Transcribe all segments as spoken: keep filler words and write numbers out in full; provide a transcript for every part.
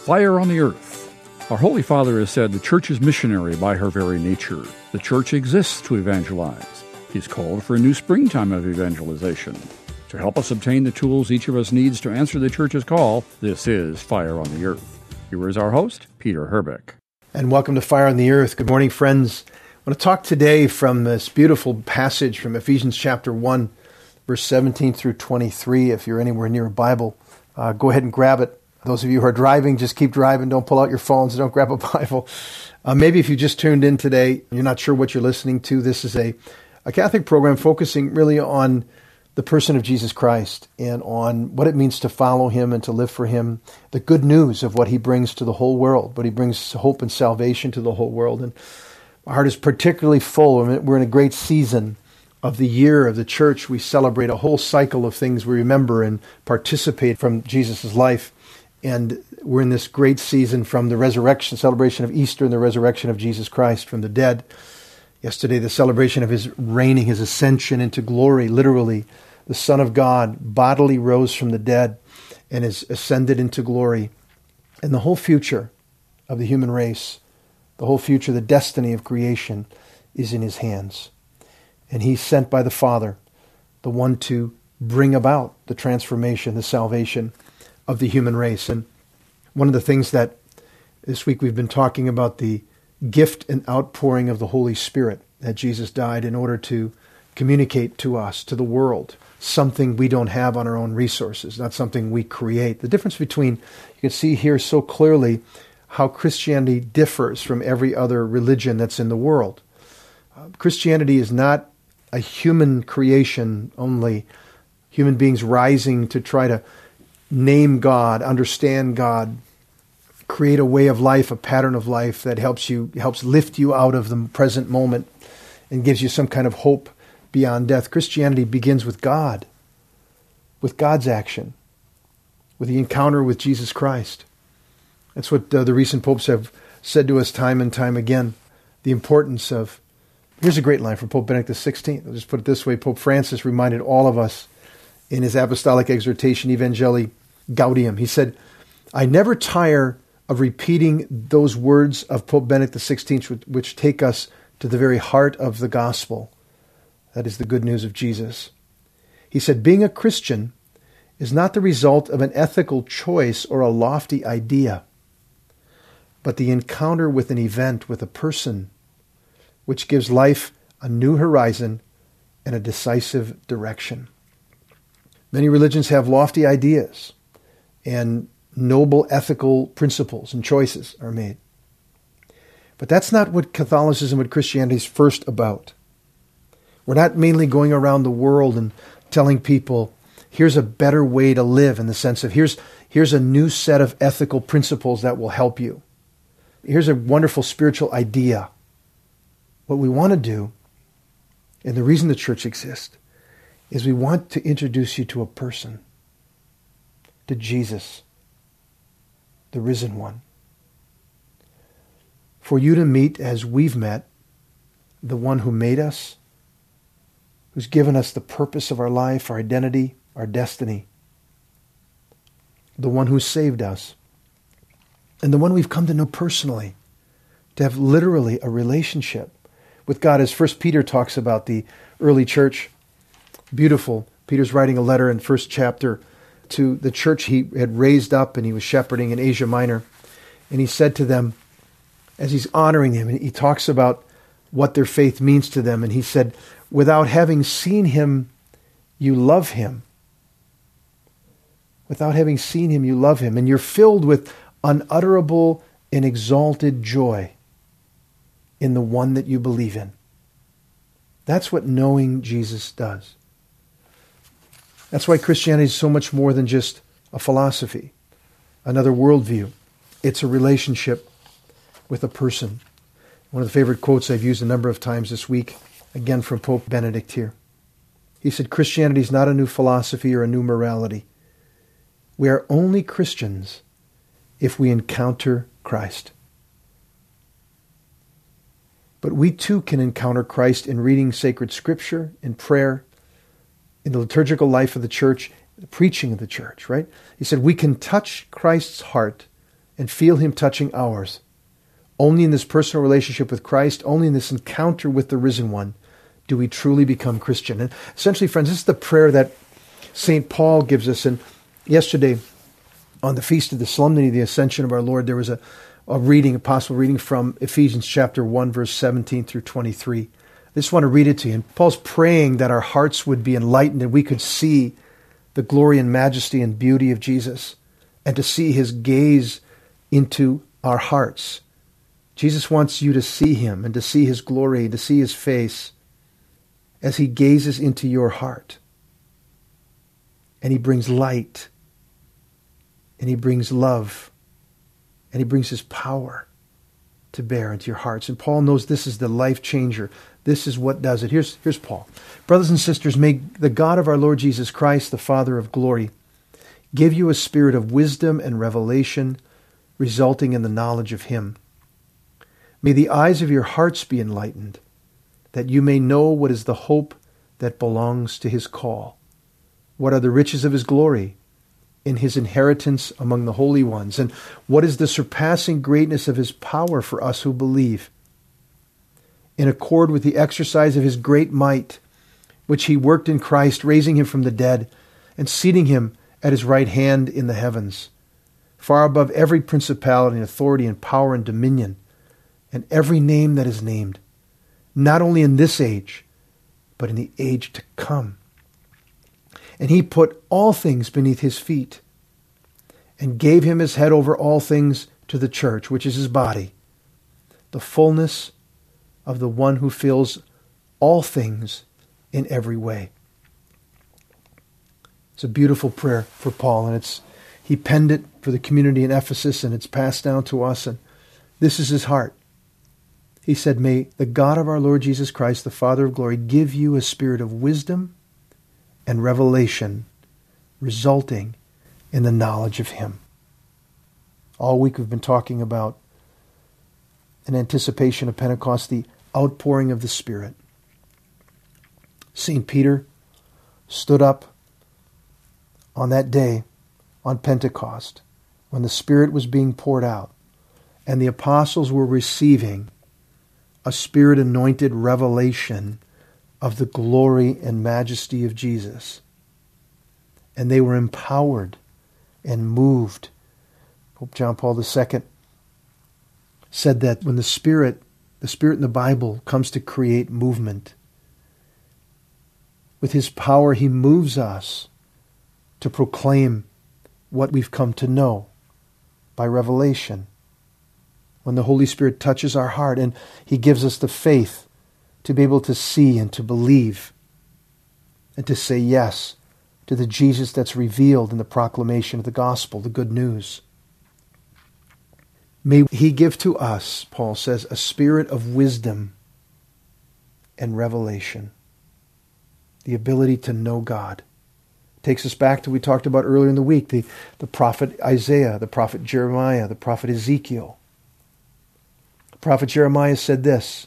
Fire on the Earth. Our Holy Father has said the Church is missionary by her very nature. The Church exists to evangelize. He's called for a new springtime of evangelization. To help us obtain the tools each of us needs to answer the Church's call, this is Fire on the Earth. Here is our host, Peter Herbeck. And welcome to Fire on the Earth. Good morning, friends. I want to talk today from this beautiful passage from Ephesians chapter one, verse seventeen through twenty-three. If you're anywhere near a Bible, uh, go ahead and grab it. Those of you who are driving, just keep driving. Don't pull out your phones. Don't grab a Bible. Uh, maybe if you just tuned in today, and you're not sure what you're listening to. This is a, a Catholic program focusing really on the person of Jesus Christ and on what it means to follow him and to live for him, the good news of what he brings to the whole world, but he brings hope and salvation to the whole world. And my heart is particularly full. I mean, we're in a great season of the year of the church. We celebrate a whole cycle of things we remember and participate from Jesus' life. And we're in this great season from the resurrection, celebration of Easter and the resurrection of Jesus Christ from the dead. Yesterday, the celebration of his reigning, his ascension into glory, literally. The Son of God bodily rose from the dead and is ascended into glory. And the whole future of the human race, the whole future, the destiny of creation is in his hands. And he's sent by the Father, the one to bring about the transformation, the salvation of the human race. And one of the things that this week we've been talking about the gift and outpouring of the Holy Spirit, that Jesus died in order to communicate to us, to the world, something we don't have on our own resources, not something we create. The difference between, you can see here so clearly how Christianity differs from every other religion that's in the world. Uh, Christianity is not a human creation only, human beings rising to try to name God, understand God, create a way of life, a pattern of life that helps you, helps lift you out of the present moment and gives you some kind of hope beyond death. Christianity begins with God, with God's action, with the encounter with Jesus Christ. That's what uh, the recent popes have said to us time and time again, the importance of, here's a great line from Pope Benedict the sixteenth. I'll just put it this way. Pope Francis reminded all of us in his apostolic exhortation, Evangelii Gaudium. He said, I never tire of repeating those words of Pope Benedict the sixteenth, which, which take us to the very heart of the gospel. That is the good news of Jesus. He said, being a Christian is not the result of an ethical choice or a lofty idea, but the encounter with an event, with a person, which gives life a new horizon and a decisive direction. Many religions have lofty ideas and noble ethical principles and choices are made. But that's not what Catholicism, what Christianity is first about. We're not mainly going around the world and telling people, here's a better way to live, in the sense of here's, here's a new set of ethical principles that will help you. Here's a wonderful spiritual idea. What we want to do, and the reason the church exists, is we want to introduce you to a person, to Jesus, the risen one. For you to meet, as we've met, the one who made us, who's given us the purpose of our life, our identity, our destiny, the one who saved us, and the one we've come to know personally, to have literally a relationship with God. As First Peter talks about the early church, beautiful. Peter's writing a letter in first chapter to the church he had raised up and he was shepherding in Asia Minor. And he said to them, as he's honoring them, and he talks about what their faith means to them. And he said, without having seen him, you love him. Without having seen him, you love him. And you're filled with unutterable and exalted joy in the one that you believe in. That's what knowing Jesus does. That's why Christianity is so much more than just a philosophy, another worldview. It's a relationship with a person. One of the favorite quotes I've used a number of times this week, again from Pope Benedict here. He said, Christianity is not a new philosophy or a new morality. We are only Christians if we encounter Christ. But we too can encounter Christ in reading sacred scripture, in prayer, in the liturgical life of the church, the preaching of the church, right? He said we can touch Christ's heart and feel him touching ours. Only in this personal relationship with Christ, only in this encounter with the risen one, do we truly become Christian. And essentially, friends, this is the prayer that Saint Paul gives us. And yesterday, on the feast of the Solemnity of the Ascension of our Lord, there was a, a reading, a possible reading from Ephesians chapter one, verse seventeen through twenty-three. I just want to read it to you. And Paul's praying that our hearts would be enlightened and we could see the glory and majesty and beauty of Jesus, and to see his gaze into our hearts. Jesus wants you to see him and to see his glory, to see his face as he gazes into your heart. And he brings light, and he brings love, and he brings his power to bear into your hearts. And Paul knows this is the life changer. This is what does it. Here's, here's Paul. Brothers and sisters, may the God of our Lord Jesus Christ, the Father of glory, give you a spirit of wisdom and revelation, resulting in the knowledge of him. May the eyes of your hearts be enlightened, that you may know what is the hope that belongs to his call. What are the riches of his glory in his inheritance among the holy ones? And what is the surpassing greatness of his power for us who believe? In accord with the exercise of his great might, which he worked in Christ, raising him from the dead and seating him at his right hand in the heavens, far above every principality and authority and power and dominion, and every name that is named, not only in this age, but in the age to come. And he put all things beneath his feet, and gave him his head over all things to the church, which is his body, the fullness of the one who fills all things in every way. It's a beautiful prayer for Paul, and it's he penned it for the community in Ephesus, and it's passed down to us, and this is his heart. He said, may the God of our Lord Jesus Christ, the Father of glory, give you a spirit of wisdom and revelation, resulting in the knowledge of him. All week we've been talking about, in anticipation of Pentecost, the outpouring of the Spirit. Saint Peter stood up on that day, on Pentecost, when the Spirit was being poured out, and the apostles were receiving a Spirit-anointed revelation of the glory and majesty of Jesus. And they were empowered and moved. Pope John Paul the Second said that when the Spirit, the Spirit in the Bible, comes to create movement, with his power he moves us to proclaim what we've come to know by revelation. When the Holy Spirit touches our heart and he gives us the faith to be able to see and to believe and to say yes to the Jesus that's revealed in the proclamation of the gospel, the good news. May he give to us, Paul says, a spirit of wisdom and revelation, the ability to know God. Takes us back to what we talked about earlier in the week, the, the prophet Isaiah, the prophet Jeremiah, the prophet Ezekiel. The prophet Jeremiah said this,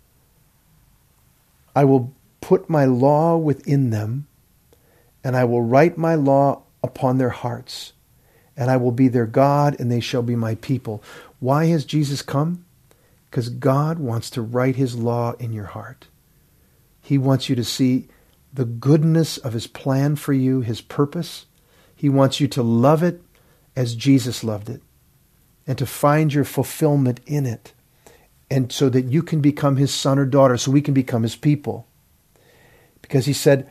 I will put my law within them, and I will write my law upon their hearts, and I will be their God, and they shall be my people. Why has Jesus come? Because God wants to write his law in your heart. He wants you to see the goodness of his plan for you, his purpose. He wants you to love it as Jesus loved it, and to find your fulfillment in it, and so that you can become his son or daughter, so we can become his people. Because he said,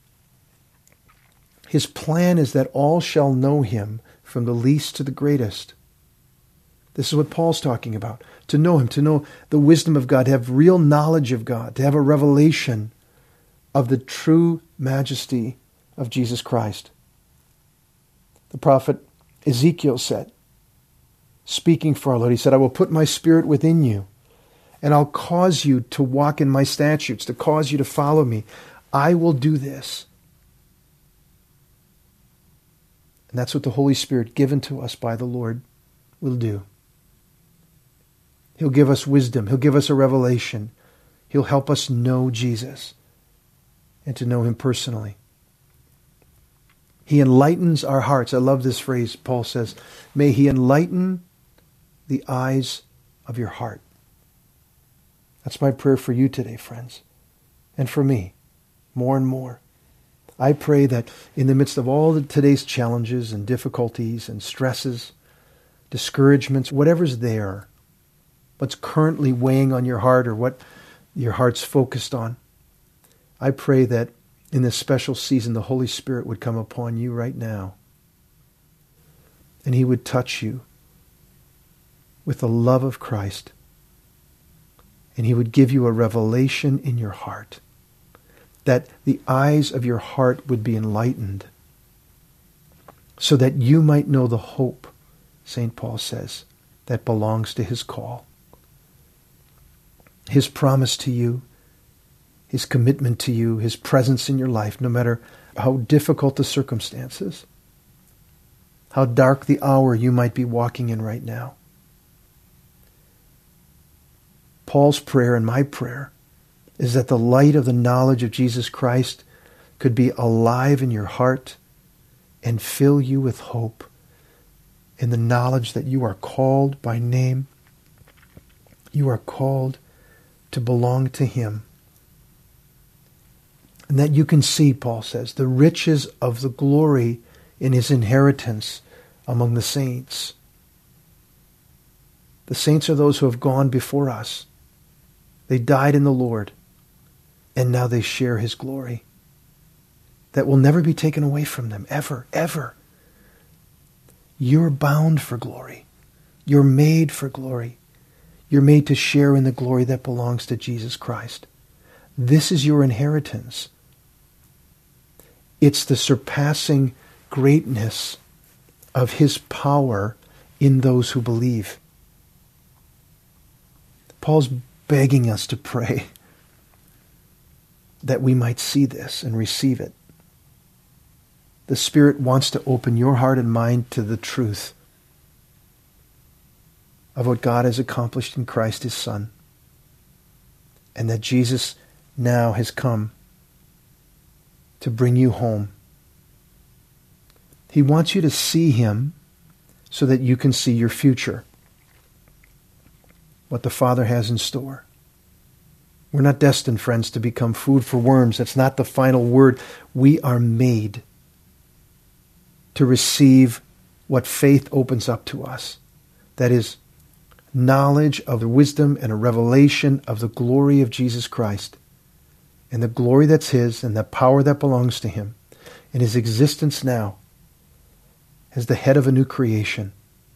his plan is that all shall know him, from the least to the greatest. This is what Paul's talking about. To know him, to know the wisdom of God, to have real knowledge of God, to have a revelation of the true majesty of Jesus Christ. The prophet Ezekiel said, speaking for our Lord, he said, I will put my spirit within you, and I'll cause you to walk in my statutes, to cause you to follow me. I will do this. And that's what the Holy Spirit, given to us by the Lord, will do. He'll give us wisdom. He'll give us a revelation. He'll help us know Jesus and to know him personally. He enlightens our hearts. I love this phrase. Paul says, may he enlighten the eyes of your heart. That's my prayer for you today, friends, and for me, more and more. I pray that in the midst of all the, today's challenges and difficulties and stresses, discouragements, whatever's there, what's currently weighing on your heart or what your heart's focused on, I pray that in this special season, the Holy Spirit would come upon you right now, and He would touch you with the love of Christ, and He would give you a revelation in your heart, that the eyes of your heart would be enlightened, so that you might know the hope, Saint Paul says, that belongs to His call. His promise to you, His commitment to you, His presence in your life, no matter how difficult the circumstances, how dark the hour you might be walking in right now. Paul's prayer and my prayer is that the light of the knowledge of Jesus Christ could be alive in your heart and fill you with hope in the knowledge that you are called by name. You are called to belong to Him. And that you can see, Paul says, the riches of the glory in His inheritance among the saints. The saints are those who have gone before us. They died in the Lord, and now they share His glory. That will never be taken away from them, ever, ever. You're bound for glory. You're made for glory. You're made to share in the glory that belongs to Jesus Christ. This is your inheritance. It's the surpassing greatness of His power in those who believe. Paul's begging us to pray that we might see this and receive it. The Spirit wants to open your heart and mind to the truth of what God has accomplished in Christ His Son, and that Jesus now has come to bring you home. He wants you to see Him so that you can see your future, what the Father has in store. We're not destined, friends, to become food for worms. That's not the final word. We are made to receive what faith opens up to us. That is, knowledge of the wisdom and a revelation of the glory of Jesus Christ, and the glory that's His and the power that belongs to Him, and His existence now as the head of a new creation.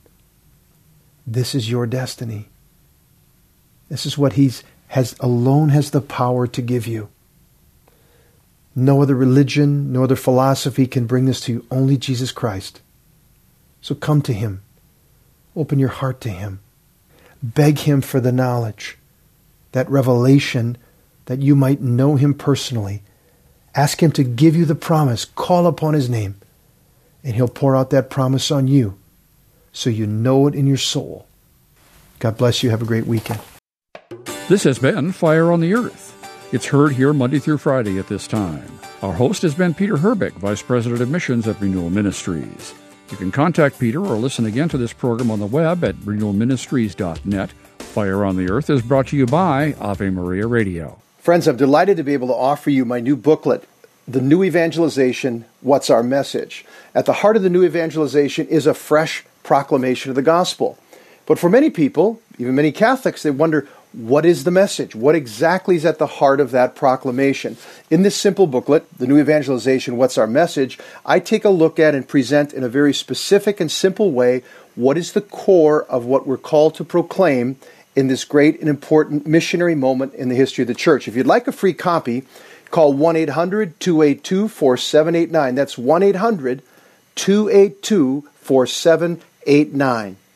This is your destiny. This is what He has alone has the power to give you. No other religion, no other philosophy can bring this to you. Only Jesus Christ. So come to Him. Open your heart to Him. Beg Him for the knowledge, that revelation, that you might know Him personally. Ask Him to give you the promise. Call upon His name, and He'll pour out that promise on you so you know it in your soul. God bless you. Have a great weekend. This has been Fire on the Earth. It's heard here Monday through Friday at this time. Our host has been Peter Herbeck, Vice President of Missions at Renewal Ministries. You can contact Peter or listen again to this program on the web at renewal ministries dot net. Fire on the Earth is brought to you by Ave Maria Radio. Friends, I'm delighted to be able to offer you my new booklet, The New Evangelization, What's Our Message? At the heart of the new evangelization is a fresh proclamation of the gospel. But for many people, even many Catholics, they wonder, what is the message? What exactly is at the heart of that proclamation? In this simple booklet, The New Evangelization, What's Our Message?, I take a look at and present in a very specific and simple way what is the core of what we're called to proclaim in this great and important missionary moment in the history of the church. If you'd like a free copy, call one eight hundred two eight two four seven eight nine. That's one eight hundred two eight two four seven eight nine.